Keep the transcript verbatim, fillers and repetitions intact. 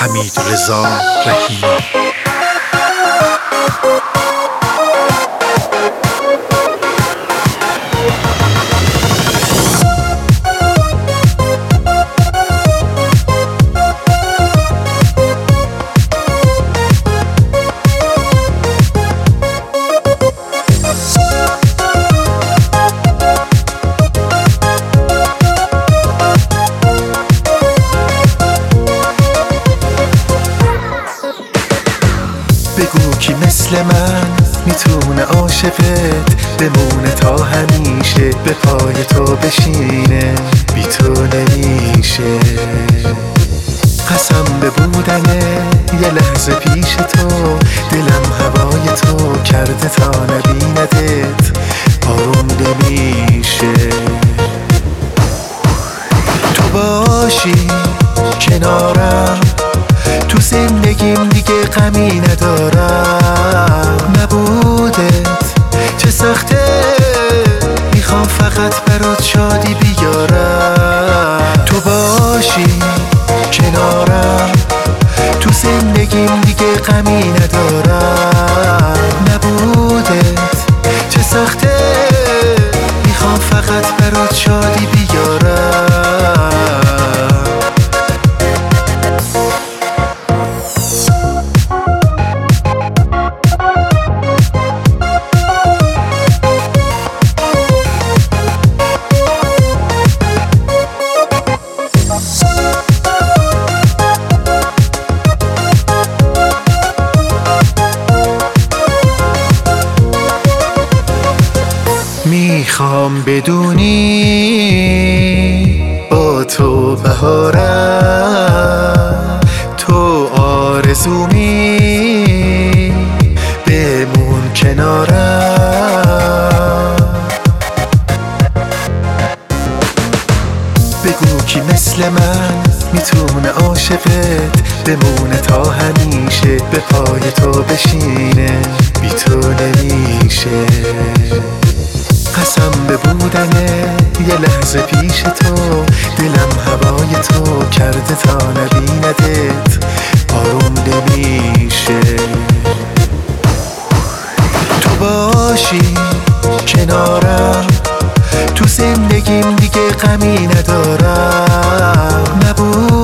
حمیدرضا رحیمی. بگو کی مثل من میتونه عاشقت بمونه تا همیشه، به پای تو بشینه بی تو نمیشه. قسم به بودنه یه لحظه پیش تو، دلم هوای تو کرده تا نبیندت آروم نمیشه. تو باشی کنارم تو زندگیم دیگه غمی ندارم، نبودت چه سخته میخوام فقط برات شادی بیارم. تو باشی کنارم تو زندگیم دیگه غمی ندارم، نبودت چه سخته میخوام فقط برات شادی بیارم. میخوام بدونی با تو بهارم، تو آرزومی بمون کنارم. بگو کی مثل من میتونه عاشقت بمونه تا همیشه، به پای تو بشینه بی تو نمیشه. قسم به بودنه یه لحظه پیش تو، دلم هوای تو کرده تا نبیندت آروم نمیشه. تو باشی کنارم تو زندگیم دیگه غمی ندارم، نبود